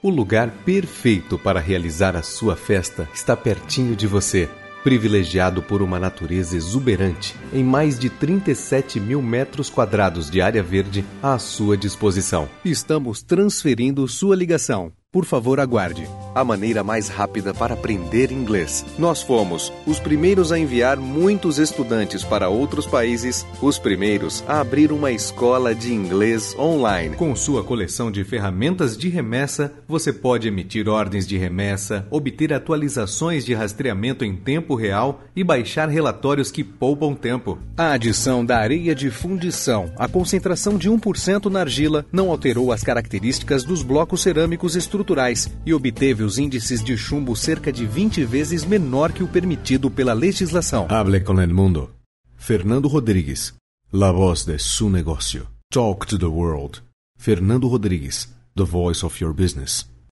O lugar perfeito para realizar a sua festa está pertinho de você. Privilegiado por uma natureza exuberante, em mais de 37 mil metros quadrados de área verde à sua disposição. Estamos transferindo sua ligação. Por favor, aguarde. A maneira mais rápida para aprender inglês. Nós fomos os primeiros a enviar muitos estudantes para outros países, os primeiros a abrir uma escola de inglês online. Com sua coleção de ferramentas de remessa, você pode emitir ordens de remessa, obter atualizações de rastreamento em tempo real e baixar relatórios que poupam tempo. A adição da areia de fundição, a concentração de 1% na argila, não alterou as características dos blocos cerâmicos estruturais e obteve os índices de chumbo cerca de 20 vezes menor que o permitido pela legislação. Hable con el mundo. Fernando Rodrigues, la voz de su negocio. Talk to the world. Fernando Rodrigues, the voice of your business.